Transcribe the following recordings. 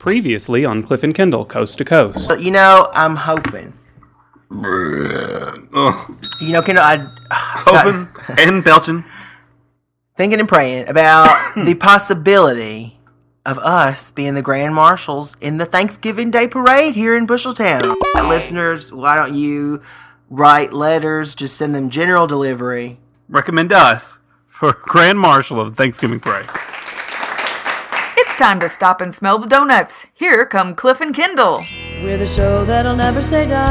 Previously on Cliff and Kendall, Coast to Coast. But, I'm hoping. Kendall, Hoping and belching. Thinking and praying about the possibility of us being the grand marshals in the Thanksgiving Day parade here in Busheltown. Listeners, why don't you write letters, just send them general delivery. Recommend us for grand marshal of the Thanksgiving parade. It's time to stop and smell the donuts. Here come Cliff and Kendall. We're the show that'll never say die.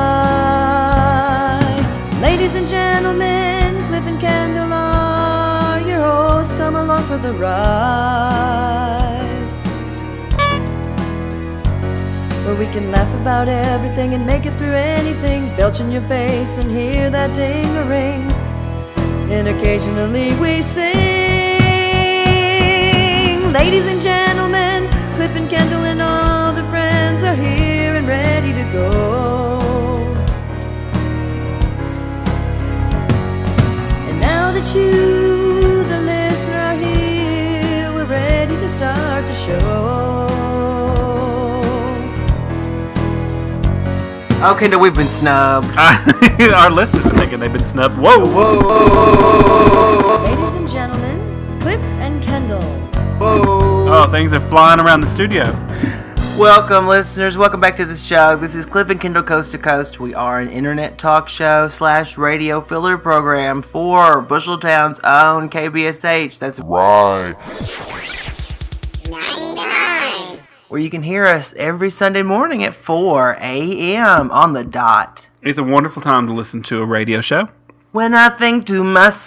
Ladies and gentlemen, Cliff and Kendall are your hosts. Come along for the ride, where we can laugh about everything and make it through anything. Belch in your face and hear that ding-a-ring. And occasionally we sing. Ladies and gentlemen, Cliff and Kendall and all the friends are here and ready to go. And now that you, the listener, are here, we're ready to start the show. Oh, Kendall, we've been snubbed. Our listeners are thinking they've been snubbed. Whoa. Ladies and gentlemen, Cliff and Kendall. Whoa. Oh, things are flying around the studio. Welcome, listeners. Welcome back to the show. This is Cliff and Kendall Coast to Coast. We are an internet talk show / radio filler program for Busheltown's own KBSH. That's right. 99. Where you can hear us every Sunday morning at 4 a.m. on the dot. It's a wonderful time to listen to a radio show. When I think to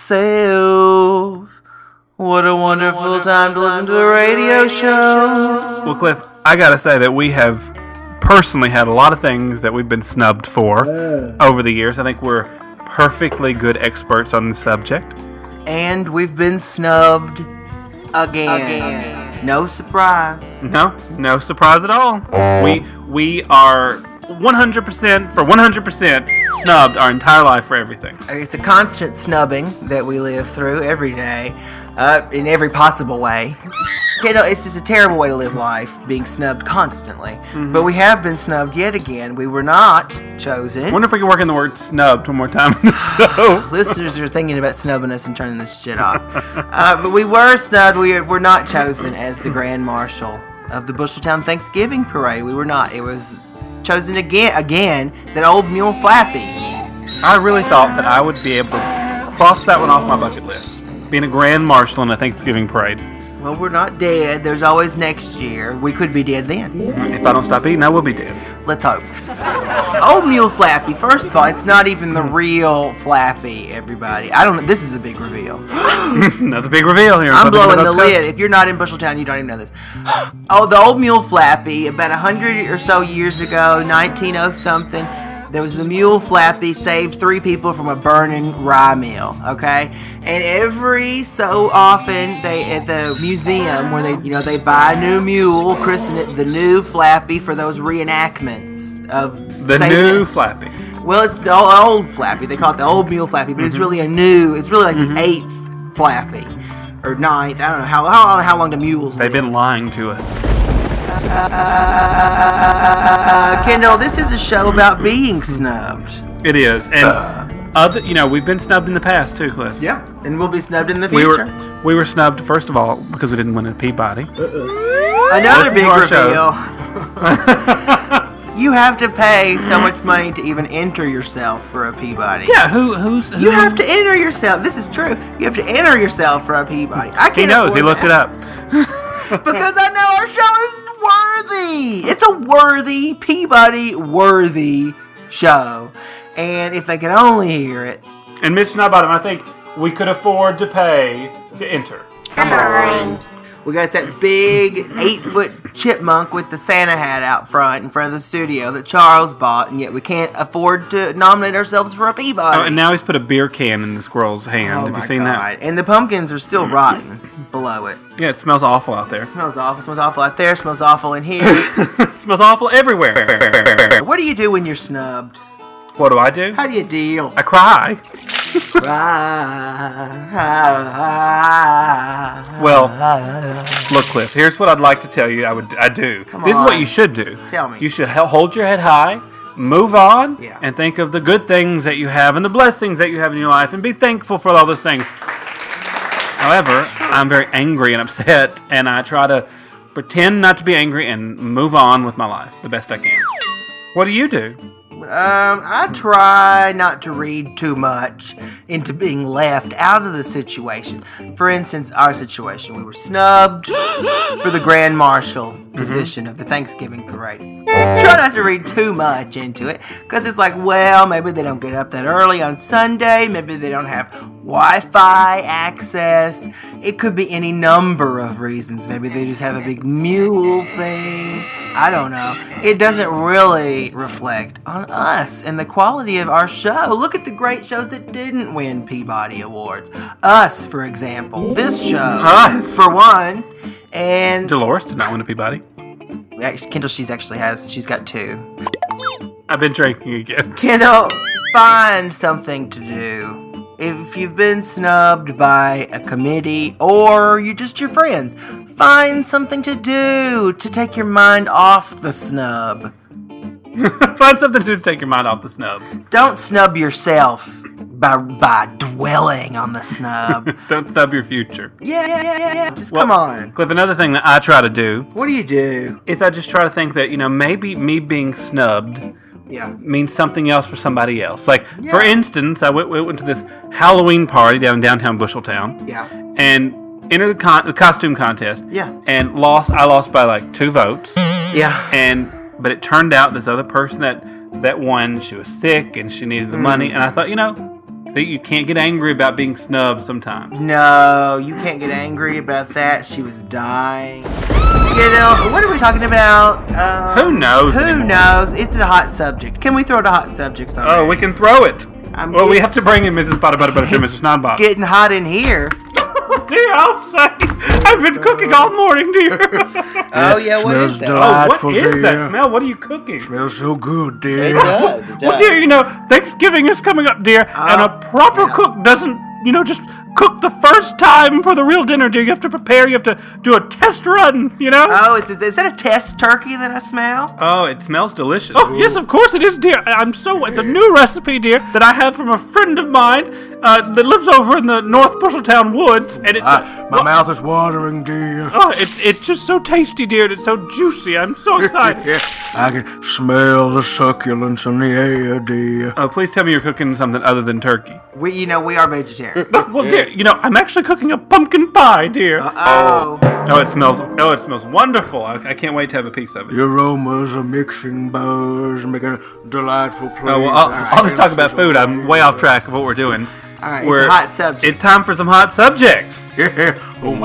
myself, what a wonderful time to listen to a radio show. Well, Cliff, I gotta say that we have personally had a lot of things that we've been snubbed for over the years. I think we're perfectly good experts on the subject. And we've been snubbed again. No surprise. No surprise at all. We are 100% for 100% snubbed our entire life for everything. It's a constant snubbing that we live through every day, in every possible way. It's just a terrible way to live life, being snubbed constantly. Mm-hmm. But we have been snubbed yet again. We were not chosen. I wonder if we can work in the word snubbed one more time in the show. Listeners are thinking about snubbing us and turning this shit off. But we were snubbed. We were not chosen as the grand marshal of the Busheltown Thanksgiving parade. We were not. It was chosen again, that old mule Flappy. I really thought that I would be able to cross that one off my bucket list. Being a grand marshal in a Thanksgiving parade. Well, we're not dead. There's always next year. We could be dead then. If I don't stop eating, I will be dead. Let's hope. Old mule Flappy. First of all, it's not even the real Flappy, everybody. I don't know. This is a big reveal. Another big reveal here. I'm blowing the lid. If you're not in Busheltown, you don't even know this. Oh, the old mule Flappy, about 100 or so years ago, 1900-something, there was the mule Flappy saved 3 people from a burning rye mill, okay? And every so often, they at the museum where they buy a new mule, christen it the new Flappy for those reenactments of the new Flappy. Well, it's the old Flappy. They call it the old mule Flappy, but it's really it's really like the 8th Flappy or 9th. I don't know how long the mules They've been lying to us. Kendall, this is a show about being snubbed. It is, and we've been snubbed in the past too, Cliff. Yeah, and we'll be snubbed in the future. We were snubbed first of all because we didn't win a Peabody. Another big reveal. You have to pay so much money to even enter yourself for a Peabody. Yeah, who's You have to enter yourself. This is true. You have to enter yourself for a Peabody. I can't. He knows. He looked it up. Because I know our show is worthy. It's a worthy, Peabody-worthy show. And if they could only hear it. And Mr. Snowbottom, I think we could afford to pay to enter. Come on. We got that big 8-foot chipmunk with the Santa hat out front in front of the studio that Charles bought, and yet we can't afford to nominate ourselves for a Peabody. Oh, and now he's put a beer can in the squirrel's hand. Have you seen that? And the pumpkins are still rotten below it. Yeah, it smells awful out there. It smells awful. It smells awful out there. It smells awful in here. It smells awful everywhere. What do you do when you're snubbed? What do I do? How do you deal? I cry. Well, look, Cliff, here's what I'd like to tell you I do. This is what you should do. Tell me. You should hold your head high, move on, Yeah. and think of the good things that you have and the blessings that you have in your life, and be thankful for all those things. However, I'm very angry and upset, and I try to pretend not to be angry and move on with my life the best I can. What do you do? I try not to read too much into being left out of the situation. For instance, our situation, we were snubbed for the Grand Marshal position of the Thanksgiving parade. Try not to read too much into it, because it's like, well, maybe they don't get up that early on Sunday, maybe they don't have Wi-Fi access. It could be any number of reasons. Maybe they just have a big mule thing. I don't know. It doesn't really reflect on us and the quality of our show. Look at the great shows that didn't win Peabody Awards. Us, for example. This show, Us. for one. And Dolores did not win a Peabody. Kendall, she's got 2. I've been drinking again. Kendall, find something to do. If you've been snubbed by a committee or you're just your friends, find something to do to take your mind off the snub. Find something to do to take your mind off the snub. Don't snub yourself by dwelling on the snub. Don't snub your future. Yeah. Just come on. Cliff, another thing that I try to do What do you do? is I just try to think that, maybe me being snubbed Yeah. means something else for somebody else. Like, for instance, I went to this Halloween party down in downtown Busheltown. Yeah. And entered the costume contest. Yeah. And I lost by like 2 votes. Yeah. But it turned out this other person that won, she was sick and she needed the money. And I thought, that you can't get angry about being snubbed sometimes. No, you can't get angry about that. She was dying. What are we talking about? Who knows Who anymore? knows? It's a hot subject. Can we throw the hot subjects on? Oh, we can throw it. We have to it's bring in Mrs. Butter to Mrs. Snodbot. Getting hot in here. Dear, I'll say, I've been cooking all morning, dear. Oh yeah, what is that? What is that smell? What are you cooking? Smells so good, It dear. does. It does. Well, dear, Thanksgiving is coming up, dear, and a proper cook doesn't, just cook the first time for the real dinner, dear. You have to prepare. You have to do a test run, Oh, is that a test turkey that I smell? Oh, it smells delicious. Oh, yes, of course it is, dear. It's a new recipe, dear, that I have from a friend of mine that lives over in the North Busheltown woods, and it's My mouth is watering, dear. oh, it's just so tasty, dear, and it's so juicy. I'm so excited. I can smell the succulence in the air, dear. Oh, please tell me you're cooking something other than turkey. We are vegetarian. Well, dear, I'm actually cooking a pumpkin pie, dear. Oh. Oh, it smells wonderful. I can't wait to have a piece of it. The aromas are mixing buzz, making a delightful place. Oh, well, all this talk about food, I'm way off track of what we're doing. All right, it's a hot subject. It's time for some hot subjects. Yeah. Oh,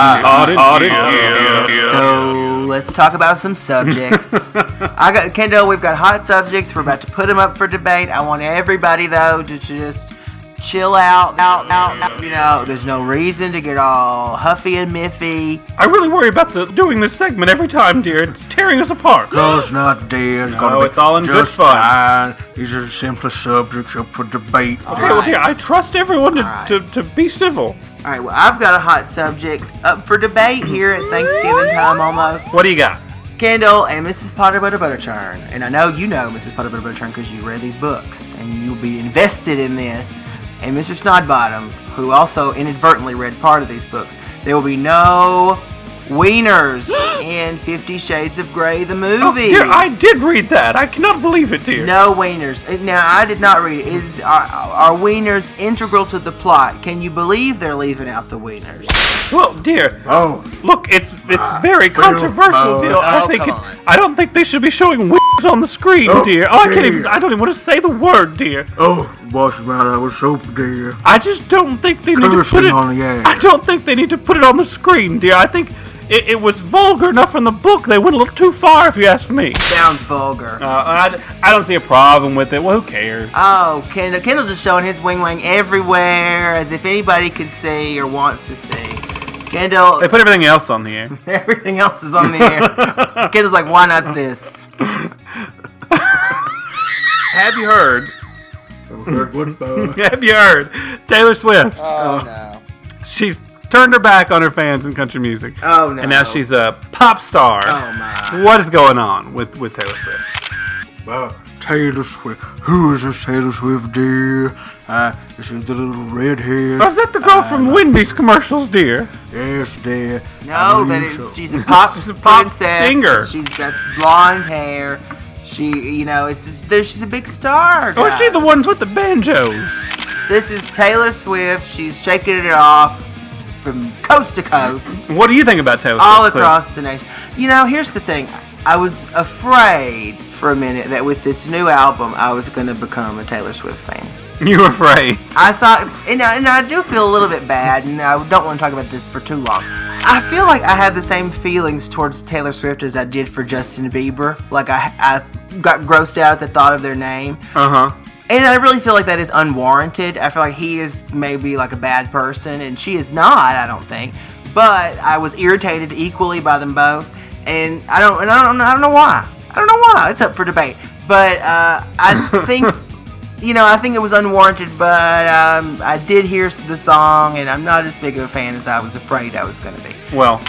So let's talk about some subjects. Kendall, we've got hot subjects. We're about to put them up for debate. I want everybody though to just chill out. There's no reason to get all huffy and miffy. I really worry about doing this segment every time, dear. It's tearing us apart. Cause not, dear. It's gonna be it's all in good just fun. fine. These are simple subjects up for debate. Okay, well, dear, I trust everyone to be civil. All right, well, I've got a hot subject up for debate here at Thanksgiving time almost. What do you got? Kendall and Mrs. Potter Butter Butterchurn. And I know you know Mrs. Potter Butter Butterchurn because you read these books and you'll be invested in this. And Mr. Snodbottom, who also inadvertently read part of these books. There will be no wieners in 50 Shades of Grey, the movie. Oh, dear, I did read that. I cannot believe it, dear. No wieners. Now, I did not read it. Are wieners integral to the plot? Can you believe they're leaving out the wieners? Well, dear, Oh, look, it's very controversial, dear. I don't think they should be showing wieners on the screen, dear. I don't even want to say the word, dear. oh, wash me out with soap, dear. I just don't think they need to put Cursing it on the air. I don't think they need to put it on the screen, dear. I think it was vulgar enough in the book. They went a little too far, if you ask me. Sounds vulgar. I don't see a problem with it. Well, who cares? Oh, Kendall just showing his wing everywhere as if anybody could see or wants to see. Kendall, They put everything else on the air. everything else is on the air. Kendall's like, why not this? Have you heard Have you heard? Taylor Swift. Oh, no. She's turned her back on her fans in country music. Oh, no. And now she's a pop star. Oh, my. What is going on with Taylor Swift? Taylor Swift. Who is this Taylor Swift, dear? This is the little redhead. Oh, is that the girl from Wendy's commercials, dear? Yes, dear. No, she's a pop She's a pop princess. singer. She's got blonde hair. She's a big star. Or is she guys. the ones with the banjos? This is Taylor Swift. She's shaking it off from coast to coast, What do you think about Taylor Swift? all across the nation. Here's the thing. I was afraid for a minute that with this new album, I was going to become a Taylor Swift fan. You were afraid. I thought, and I do feel a little bit bad, and I don't want to talk about this for too long. I feel like I had the same feelings towards Taylor Swift as I did for Justin Bieber. Like, I got grossed out at the thought of their name. Uh-huh. And I really feel like that is unwarranted. I feel like he is maybe like a bad person, and she is not, I don't think. But I was irritated equally by them both, and I don't know why. I don't know why. It's up for debate. But I think... I think it was unwarranted, but I did hear the song, and I'm not as big of a fan as I was afraid I was going to be. Well,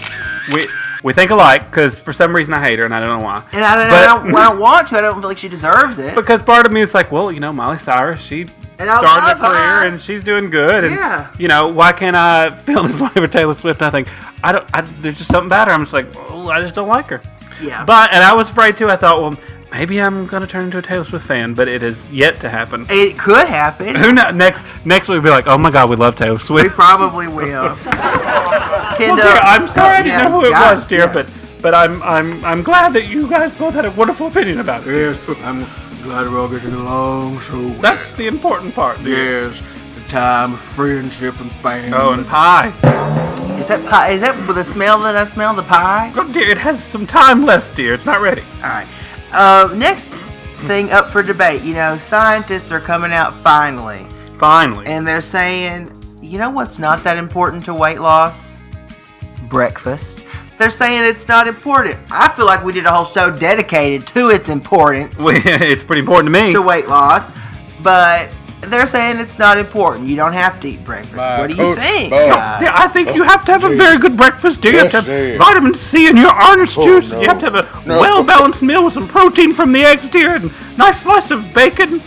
we think alike, because for some reason I hate her, and I don't know why. And I don't want to. I don't feel like she deserves it. Because part of me is like, well, Miley Cyrus, she And I started love a career, her. and she's doing good. And, Yeah. why can't I feel this way with Taylor Swift? I think, there's just something about her. I'm just like, well, I just don't like her. Yeah. And I was afraid, too. I thought, well, maybe I'm going to turn into a Taylor Swift fan, but it has yet to happen. It could happen. Who knows? Next we'll be like, oh my God, we love Taylor We Swift. probably will. Well, dear, I'm sorry I didn't know who it was, dear, but I'm glad that you guys both had a wonderful opinion about it. Yes, I'm glad we're all getting along so well. That's the important part, dear. Yes, the time of friendship and family. Oh, and pie. Is that pie? Is that the smell that I smell? The pie? Oh, dear, it has some time left, dear. It's not ready. All right. Next thing up for debate. Scientists are coming out finally, Finally. and they're saying, what's not that important to weight loss? Breakfast. They're saying it's not important. I feel like we did a whole show dedicated to its importance It's pretty important to me. to weight loss, but they're saying it's not important. You don't have to eat breakfast. What do you think, guys? Yeah, I think you have to have a very good breakfast, dear. You have to have vitamin C in your orange juice. no. You have to have a well-balanced meal with some protein from the eggs, dear, and nice slice of bacon.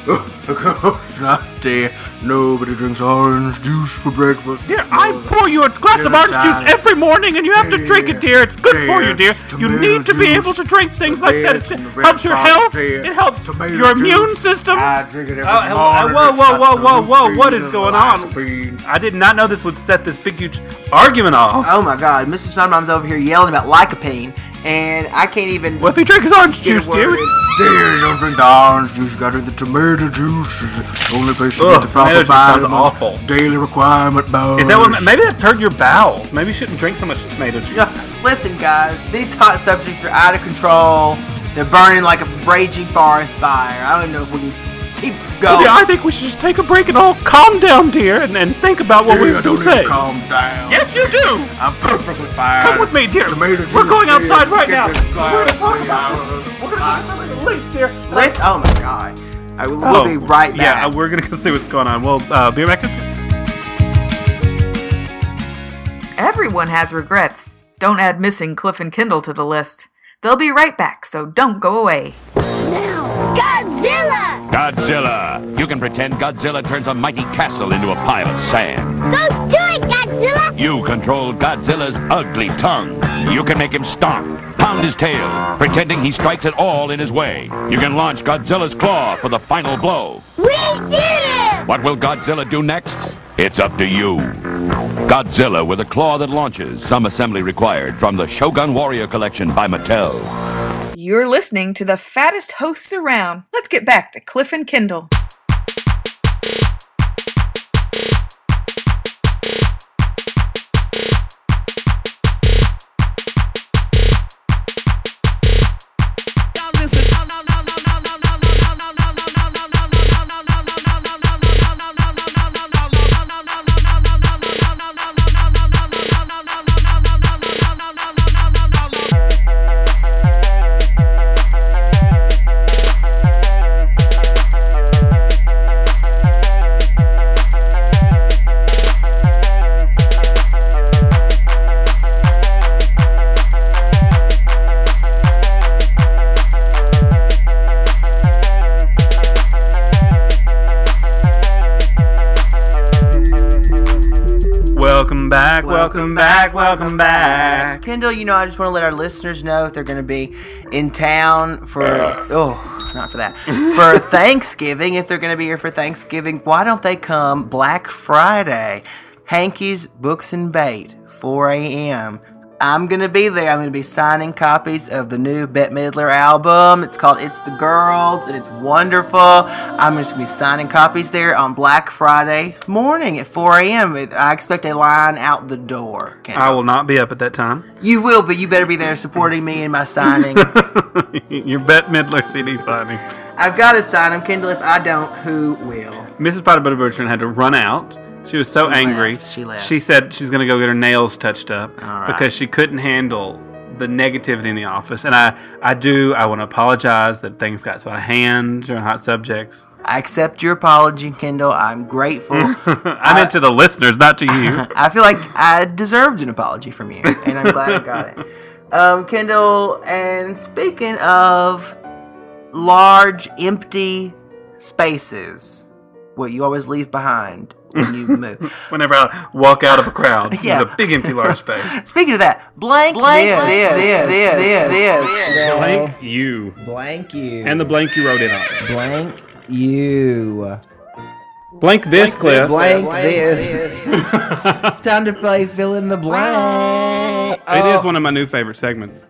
Not dear. Nobody drinks orange juice for breakfast. Dear, I pour you a glass of orange juice every morning, and you have to drink it, dear. It's good for you, dear. You need to be able to drink things like that. It helps your health. It helps your immune system. I drink it every Oh, morning. whoa, what is going on? I did not know this would set this big, huge argument off. Oh my God, Mr. Snowdom's over here yelling about lycopene, and I can't even. Well, if he drinks his orange get a juice, word dear. in. Dear, you don't drink the orange juice. You gotta drink the tomato juice. It's the only place you Ugh, get the proper tomato juice sounds vitamin. awful. Daily requirement, boys. Is that what? Maybe that's hurting your bowels. Maybe you shouldn't drink so much tomato juice. Listen, guys, these hot subjects are out of control. They're burning like a raging forest fire. I don't even know if we can keep Well, going. dear, I think we should just take a break and all calm down, dear, and think about what we I would don't say. need to calm down. Yes, you do. I'm perfectly fine. Come with me, dear. Tomato We're juice, going dear. outside right Get now. this We're glass, going to talk please. about. We're going to talk about the leaks, dear. Oh my God. We'll be right back. Yeah, we're going to go see what's going on. We'll be right back. Everyone has regrets. Don't add missing Cliff and Kindle to the list. They'll be right back, so don't go away. Godzilla! Godzilla! You can pretend Godzilla turns a mighty castle into a pile of sand. Go do it, Godzilla! You control Godzilla's ugly tongue. You can make him stomp, pound his tail, pretending he strikes it all in his way. You can launch Godzilla's claw for the final blow. We did it! What will Godzilla do next? It's up to you. Godzilla with a claw that launches. Some assembly required from the Shogun Warrior Collection by Mattel. You're listening to the fattest hosts around. Let's get back to Cliff and Kindle. back, welcome back, welcome back. Kendall, you know, I just want to let our listeners know if they're going to be in town for, not for that, for Thanksgiving. If they're going to be here for Thanksgiving, why don't they come Black Friday? Hankey's Books and Bait, 4 a.m. I'm going to be there. I'm going to be signing copies of the new Bette Midler album. It's called It's the Girls, and it's wonderful. I'm just going to be signing copies there on Black Friday morning at 4 a.m. I expect a line out the door. Kendall. I will not be up at that time. You will, but you better be there supporting me in my signings. Your Bette Midler CD signing. I've got to sign them, Kendall. If I don't, who will? Mrs. Potter Bertrand had to run out. She was so angry. She left. She said she's going to go get her nails touched up All right. because she couldn't handle the negativity in the office. And I want to apologize that things got so out of hand during hot subjects. I accept your apology, Kendall. I'm grateful. I meant to the listeners, not to you. I feel like I deserved an apology from you, and I'm glad I got it. Kendall, and speaking of large, empty spaces, what you always leave behind when you move. Whenever I walk out of a crowd, Yeah. there's a big empty large space. Speaking of that, blank Blank you. Blank you. And the blank you wrote in on. Blank you. Blank this, Cliff. Blank this. It's time to play fill in the blank. It is one of my new favorite segments.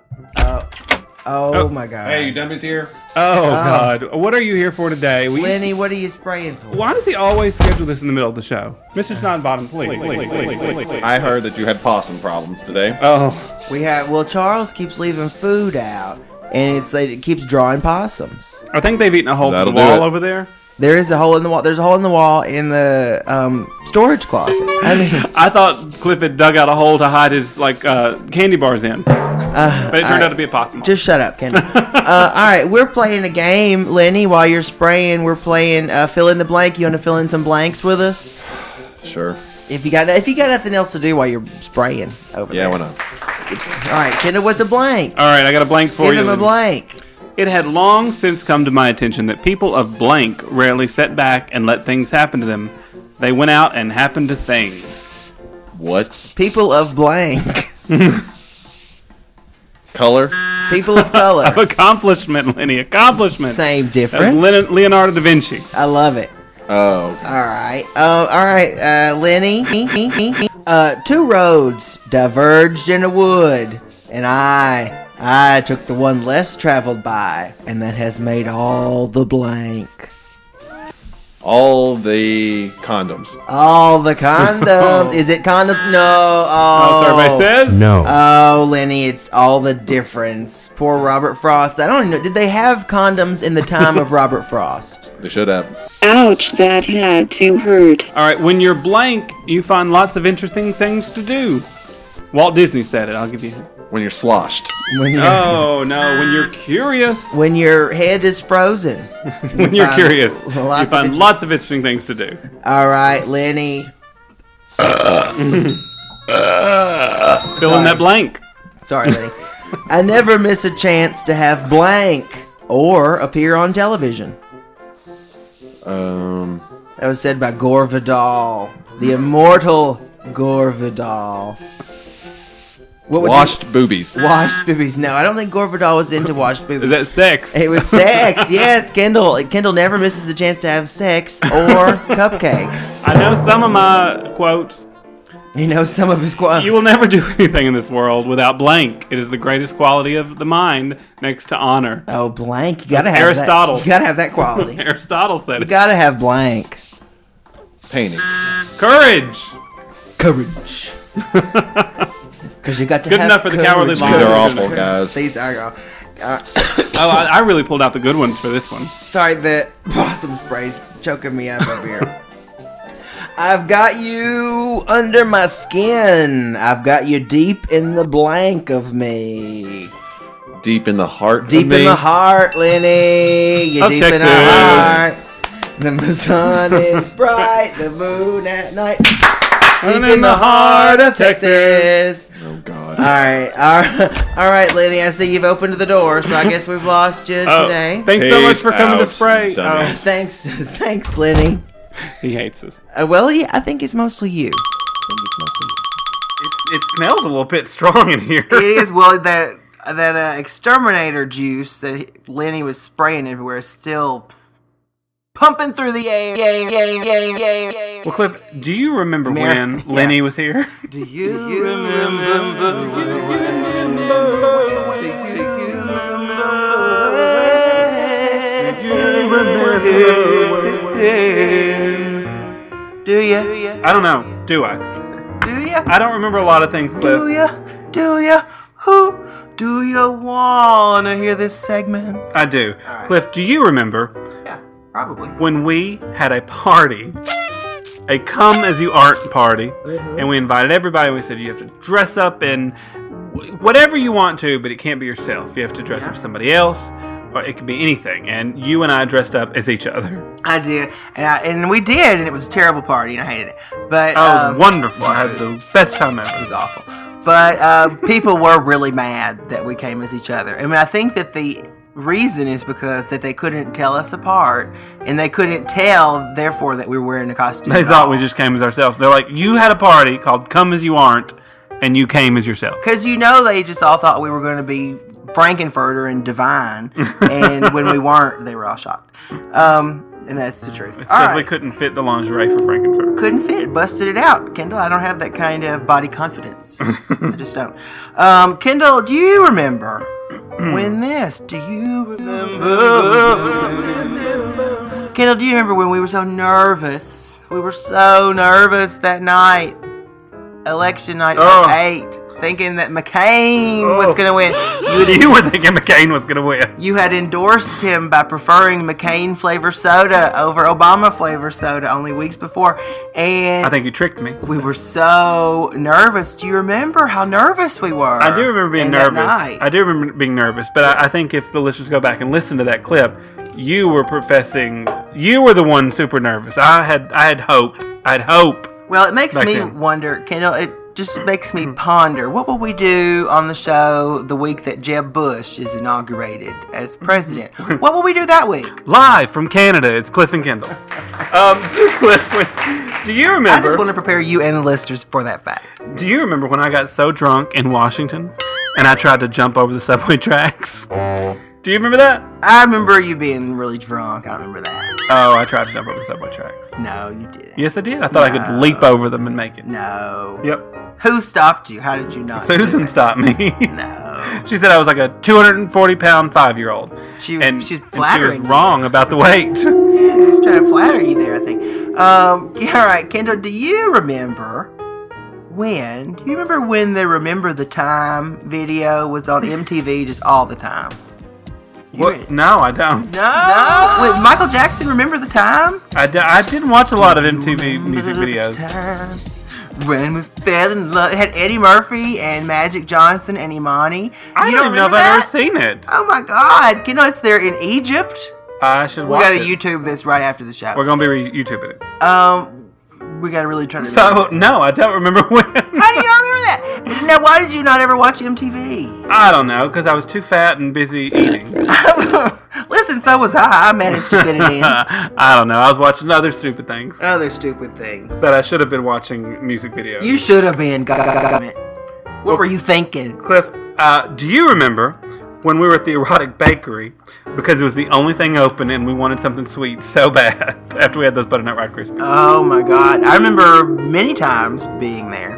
Oh my God. Hey, you dummies here? Oh, God. What are you here for today? Lenny, what are you spraying for? Why does he always schedule this in the middle of the show? Mr. Snodbottom, please. I heard that you had possum problems today. Oh. Charles keeps leaving food out, and it keeps drawing possums. I think they've eaten a hole That'll through the do wall it. over there. There is a hole in the wall. There's a hole in the wall in the storage closet. I mean, I thought Cliff had dug out a hole to hide his candy bars in, but it turned out to be a possum. just shut up, Kendall. All right, we're playing a game, Lenny. While you're spraying, we're playing fill in the blank. You want to fill in some blanks with us? Sure. If you got nothing else to do while you're spraying over there. Yeah, why not? All right, Kendall, what's a blank? All right, I got a blank for Give you. him a blank. It had long since come to my attention that people of blank rarely sit back and let things happen to them. They went out and happened to things. What? People of blank. Color? People of color. Accomplishment, Lenny. Accomplishment. Same That difference. was Leonardo da Vinci. I love it. Oh. All right, Lenny. Two roads diverged in a wood, and I took the one less traveled by, and that has made all the blank. All the condoms. All the condoms. Is it condoms? No. Oh, so everybody says? No. Oh, Lenny, it's all the difference. Poor Robert Frost. I don't even know. Did they have condoms in the time of Robert Frost? They should have. Ouch, that had to hurt. All right, when you're blank, you find lots of interesting things to do. Walt Disney said it. I'll give you. When you're sloshed. Oh no! When you're curious, When your head is frozen. when you're find curious, you lots of find inter- lots of interesting things to do. All right, Lenny. Fill in that blank. Sorry, Lenny. I never miss a chance to have blank or appear on television. That was said by Gore Vidal, the immortal Gore Vidal. What would Washed boobies. washed boobies? No, I don't think Gore Vidal was into washed boobies. Is that sex? It was sex, yes, Kendall. Kendall never misses a chance to have sex or cupcakes. I know some of my quotes. You know some of his quotes. You will never do anything in this world without blank. It is the greatest quality of the mind next to honor. Oh, blank. You gotta have Aristotle. that. You gotta have that quality. Aristotle said You it. gotta have blank. Painting. Courage. Courage. Because you got to Good have enough for the courage. cowardly lion. These are awful, guys. These are. Oh, I really pulled out the good ones for this one. Sorry, the possum spray's choking me up over here. I've got you under my skin. I've got you deep in the blank of me. Deep in the heart Deep of me. in the heart, Lenny. You're Of deep in the Texas. heart. The sun is bright, the moon at night. Deep in the heart of Texas. Oh, God. All right, Lenny. I see you've opened the door, so I guess we've lost you Oh, today. thanks so much Peace for coming to out, spray. dummies. Thanks, Lenny. He hates us. Well, yeah, I think it's mostly you. It smells a little bit strong in here. It is. Well, that exterminator juice that Lenny was spraying everywhere is still pumping through the air. Well, Cliff, do you remember when Lenny was here? Do you remember? Do you? I don't know. Do I? Do you? I don't remember a lot of things, Cliff. Do you? Do you? Who? Do you want to hear this segment? I do. Right. Cliff, do you remember? Yeah, probably. When we had a party, a come as you aren't party, and we invited everybody. We said you have to dress up in whatever you want to, but it can't be yourself. You have to dress up as somebody else, or it can be anything. And you and I dressed up as each other. I did, and we did, and it was a terrible party, and I hated it. But it was wonderful. I had the best time ever. It was awful. But people were really mad that we came as each other. I mean, I think that the reason is because that they couldn't tell us apart, and they couldn't tell, therefore, that we were wearing a costume. They thought we just came as ourselves. They're like, you had a party called Come As You Aren't, and you came as yourself. Because, they just all thought we were going to be Frankenfurter and Divine, and when we weren't, they were all shocked. And that's the truth. It's because we couldn't fit the lingerie for Frankenfurter. Couldn't fit it. Busted it out. Kendall, I don't have that kind of body confidence. I just don't. Kendall, do you remember when this? Do you remember? Kendall, do you remember when we were so nervous? We were so nervous that night. Election night 8. Thinking that McCain was going to win. You were thinking McCain was going to win. You had endorsed him by preferring McCain flavor soda over Obama flavor soda only weeks before. And I think you tricked me. We were so nervous. Do you remember how nervous we were? I do remember being nervous. I do remember being nervous. But I think if the listeners go back and listen to that clip, you were professing, you were the one super nervous. I had hope. I had hope. Well, it makes me wonder, Kendall, it just makes me ponder, what will we do on the show the week that Jeb Bush is inaugurated as president? What will we do that week? Live from Canada, it's Cliff and Kendall. Cliff, do you remember? I just want to prepare you and the listeners for that fact. Do you remember when I got so drunk in Washington and I tried to jump over the subway tracks? Do you remember that? I remember you being really drunk. I don't remember that. Oh, I tried to jump over the subway tracks. No, you didn't. Yes, I did. I thought I could leap over them and make it. No. Yep. Who stopped you? How did you not? Susan stopped me. No. She said I was like a 240-pound 5-year-old. She was flattering. And she was wrong about the weight. She was trying to flatter you there, I think. All right, Kendall, do you remember when? Do you remember when the Remember the Time video was on MTV just all the time? What? No, I don't. No? With Michael Jackson, Remember the Time? I didn't watch a lot of MTV music videos. When we fell in love. It had Eddie Murphy and Magic Johnson and Imani. I don't even know if I've ever seen it. Oh my God. You know it's there in Egypt? I should watch it. We got to YouTube this right after the show. We're going to be YouTubing it. We got to really try to no, I don't remember when. How do you not remember that? Now, why did you not ever watch MTV? I don't know, because I was too fat and busy eating. Listen, so was I. I managed to fit it in. I don't know. I was watching other stupid things. Other stupid things. That I should have been watching music videos. You should have been. What were you thinking? Cliff, do you remember when we were at the Erotic Bakery because it was the only thing open and we wanted something sweet so bad after we had those butternut Rice Krispies? Oh my God. I remember many times being there.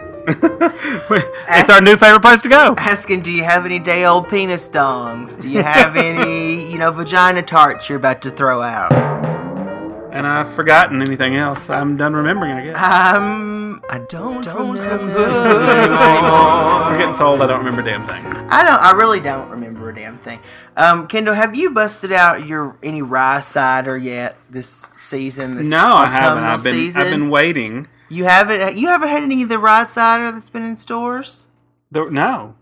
It's our new favorite place to go. Asking, do you have any day old penis dongs? Do you have any, vagina tarts you're about to throw out? And I've forgotten anything else. I'm done remembering, I guess. I don't remember anymore. We're getting told I don't remember a damn thing. I really don't remember a damn thing. Kendall, have you busted out any rye cider yet this season? No, I haven't. I've been waiting. You haven't had any of the rye cider that's been in stores? No.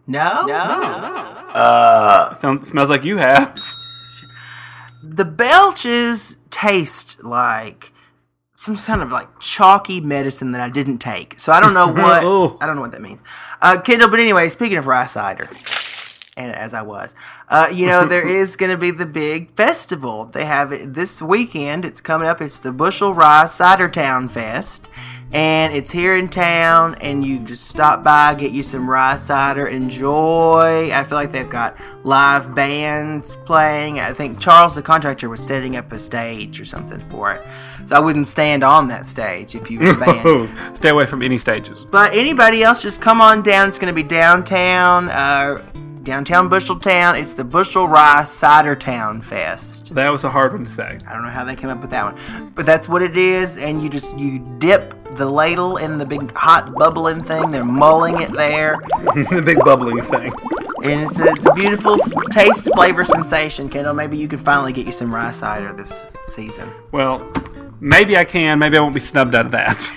Smells like you have. The Belches taste like some kind of chalky medicine that I didn't take. So I don't know what I don't know what that means. Kendall, but anyway, speaking of rye cider, And as I was. There is going to be the big festival. They have it this weekend. It's coming up. It's the Bushel Rye Cider Town Fest. And it's here in town. And you just stop by, get you some rye cider, enjoy. I feel like they've got live bands playing. I think Charles the contractor was setting up a stage or something for it. So I wouldn't stand on that stage if you were a band. Stay away from any stages. But anybody else, just come on down. It's going to be downtown. Downtown Busheltown. It's the Bushel Rye Cider Town Fest. That was a hard one to say. I don't know how they came up with that one. But that's what it is, and you dip the ladle in the big hot bubbling thing. They're mulling it there. The big bubbling thing. And it's a beautiful taste, flavor sensation, Kendall. Maybe you can finally get you some rye cider this season. Well, maybe I can. Maybe I won't be snubbed out of that.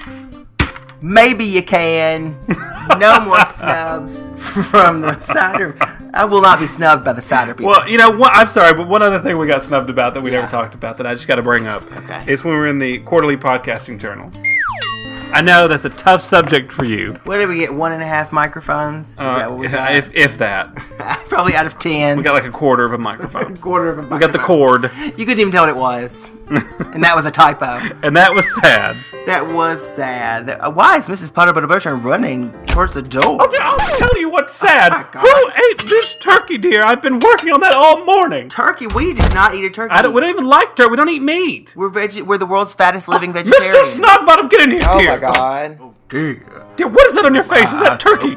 Maybe you can. No more snubs from the cider. I will not be snubbed by the cider people. Well, I'm sorry, but one other thing we got snubbed about that we never talked about that I just got to bring up is when we were in the Quarterly Podcasting Journal. I know that's a tough subject for you. What did we get? 1.5 microphones? Is that what we got? If that. Probably out of 10. We got like a quarter of a microphone. Quarter of a microphone. We got the cord. You couldn't even tell what it was. And that was a typo. And that was sad. That was sad. Why is Mrs. Potter Bertrand running towards the door? I'll tell you what's sad. Who ate this turkey, dear? I've been working on that all morning. Turkey? We did not eat a turkey. We don't even like turkey. We don't eat meat. We're the world's fattest living vegetarians. Mr. Snobbottom, get in here. Oh my God. Oh dear. Dear, what is that on your face? Is that turkey?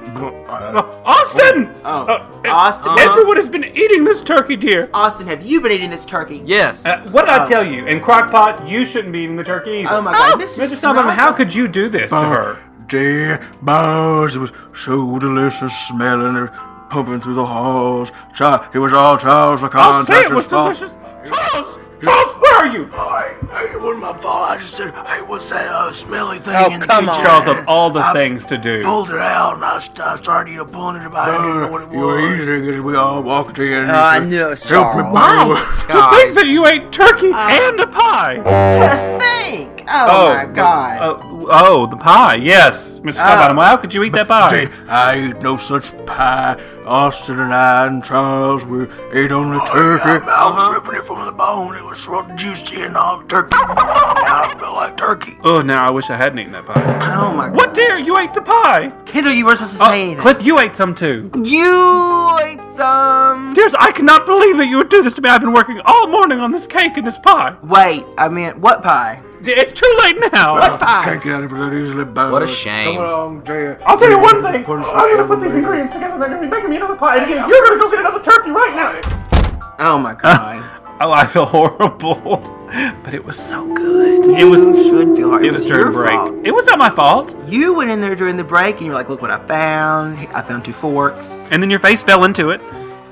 Austin! Austin. Everyone has been eating this turkey, dear. Austin, have you been eating this turkey? Yes. What did I tell you? In Crockpot, you shouldn't be eating the turkey either. Oh my God. Mr. Snobbottom, how could you do this to her? Dear boss, it was so delicious smelling it, pumping through the halls. It was all Charles the contractor's I'll say it was delicious. Charles, where are you? Hey, it wasn't my fault. I just said, hey, what's that smelly thing in the come kitchen? on. Charles, of all the things to do. Pulled it out and I started pulling it about. I didn't know what it was. You were eating it. We all walked in. I knew it, Help me, Charles. To think that you ate turkey and a pie. To think. Oh my God. The pie. Yes, Mr. Snobbottom. Well, how could you eat that pie? I ate no such pie. Austin and I and Charles, we ate only turkey. I was ripping it from the bone. It was so juicy and all turkey. Now I smell like turkey. Oh, now I wish I hadn't eaten that pie. Oh my God. What, dear? You ate the pie. Kendall, you weren't supposed to say anything. Cliff, you ate some too. You ate some. Dears, I cannot believe that you would do this to me. I've been working all morning on this cake and this pie. Wait, I meant what pie? It's too late now. What pie? Can't get it that easily, bud. What a shame. Come along, Jay. I'll tell you one thing. I'm going to put these ingredients together. They're going to be making me another pie. And you're going to go get another turkey right now. Oh my God. I feel horrible. But it was so good. You should feel horrible. It was during your break. fault. It was not my fault. You went in there during the break and you're like, look what I found. I found 2 forks. And then your face fell into it.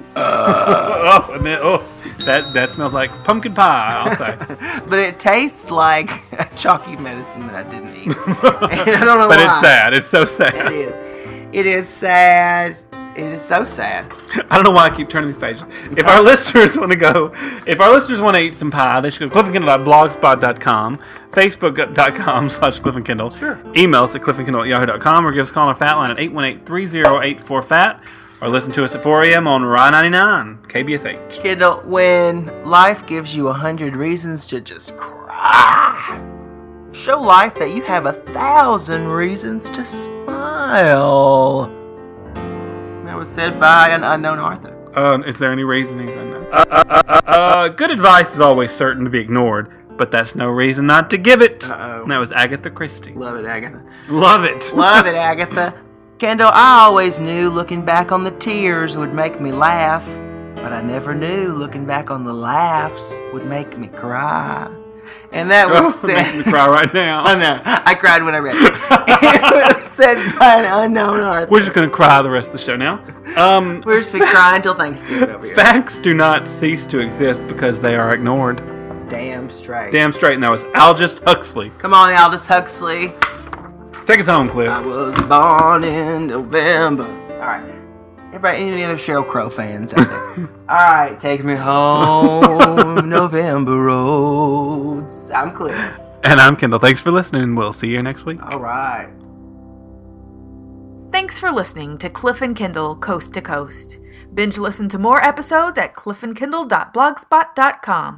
That smells like pumpkin pie, I'll say. But it tastes like a chalky medicine that I didn't eat. I don't know but why. It's sad. It's so sad. It is. It is sad. It is so sad. I don't know why I keep turning these pages. If our listeners want to eat some pie, they should go to cliffandkindle.blogspot.com, facebook.com/cliffandkindle. Sure. Email us at cliffandkindle@yahoo.com or give us a call on our fat line at 818-3084-FAT or listen to us at 4 a.m. on Rye 99, KBSH. Kendall, when life gives you 100 reasons to just cry, show life that you have 1,000 reasons to smile. That was said by an unknown author. Is there any reason he's unknown? Good advice is always certain to be ignored, but that's no reason not to give it. Uh-oh. That was Agatha Christie. Love it, Agatha. Love it. Love it, Agatha. Kendall, I always knew looking back on the tears would make me laugh, but I never knew looking back on the laughs would make me cry. And that was said. Making me cry right now. I know. I cried when I read it. It was said by an unknown author. We're just going to cry the rest of the show now. We're just going to cry until Thanksgiving over here. Facts do not cease to exist because they are ignored. Damn straight. Damn straight. And that was Aldous Huxley. Come on, Aldous Huxley. Take us home, Cliff. I was born in November. All right. Everybody, any other Sheryl Crow fans out there? All right, take me home, November roads. I'm Cliff. And I'm Kendall. Thanks for listening. We'll see you next week. All right. Thanks for listening to Cliff and Kendall Coast to Coast. Binge listen to more episodes at cliffandkindle.blogspot.com.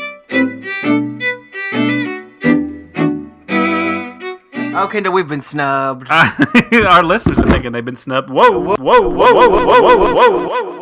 Oh, Kendall, we've been snubbed. Our listeners are thinking they've been snubbed. Whoa, whoa, whoa, whoa, whoa, whoa, whoa, whoa, whoa, whoa.